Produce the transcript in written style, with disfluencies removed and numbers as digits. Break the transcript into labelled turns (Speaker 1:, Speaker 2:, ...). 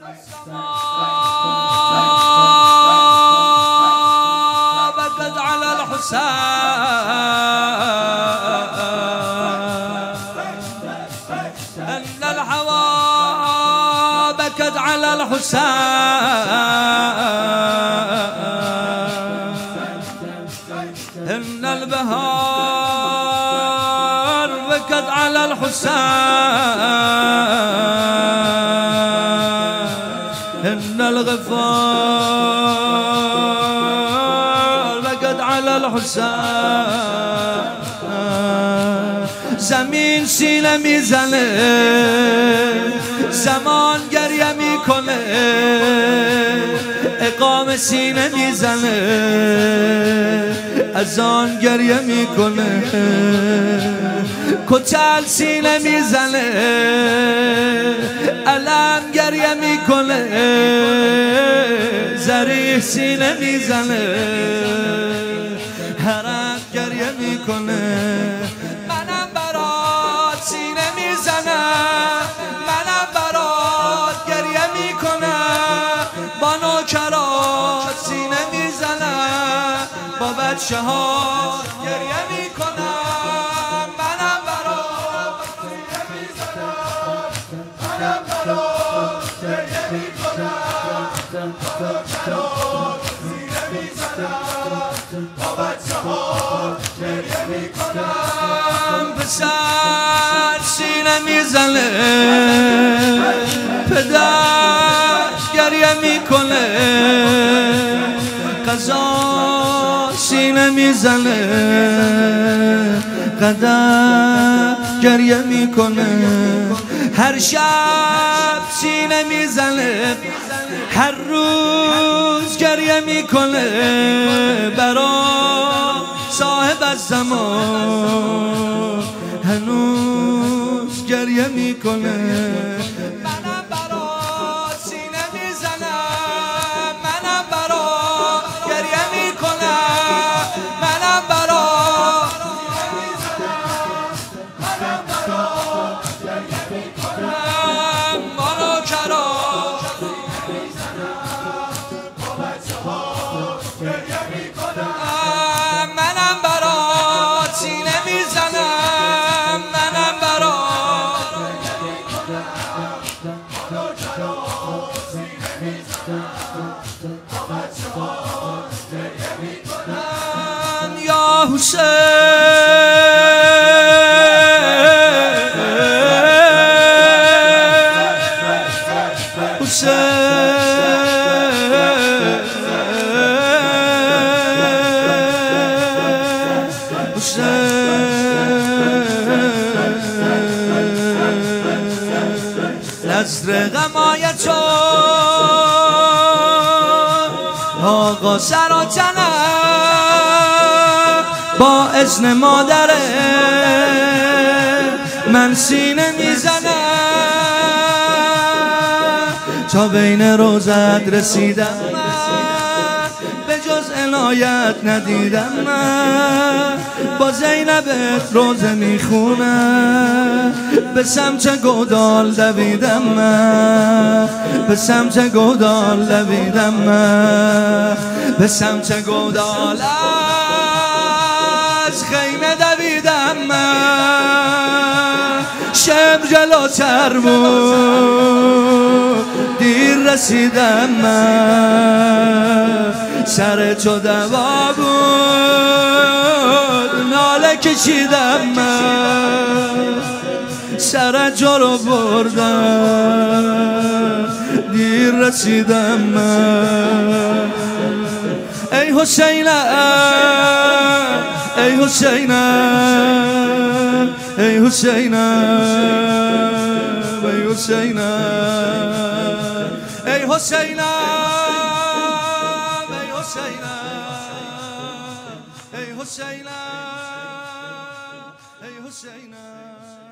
Speaker 1: بكت على الحسين إن الهوى بكت على الحسين إن البهار بكت على الحسين إن الغفار بكت على الحسين زمین سینه میزنه زمان گریه میکنه اقام سینه میزنه اذان گریه میکنه کچل سینه میزنه علم گریه میکنه ذریح سینه میزنه حرم گریه میکنه منم برات سینه میزنم منم برات گریه میکنم با نوکرات سینه میزنم با بچه ها گریه میکنم منم برات سینه میزنم منم برات گریه میکنم با نوکرات سینه میزنم با بچه ها گریه میکنم پسر سینه میزنه پدر گریه میکنه قضا سینه میزنه قدر گریه میکنه هر شب سینه میزنه هر روز گریه میکنه برای صاحب الزمان هنوز گریه میکنه منم برات سینه میزنم منم برات گریه میکنم منم برات منم برات گریه میکنم منو کرات با بچه ها گریه میکنم منم برات سینه میزنم منم برات سینه میزنم با بچه ها گریه میکنم یا نظر غمای تو آقا سر و تنم با اذن مادره من سینه میزنم تا بین روزت رسیدم به جز عنایت ندیدم من با زینبت روزه میخونم به سمت گودال دویدم من به سمت گودال دویدم من به سمت گودال از خیمه دویدم من شب جلوتر بود دیر رسیدم من سر تو دوا بود ناله کشیدم من سر جو رو بردم دیر رسیدم من ای حسینم ای حسینم ای حسینم ای حسینم ای حسینم ای حسینم ای حسینم ای حسینم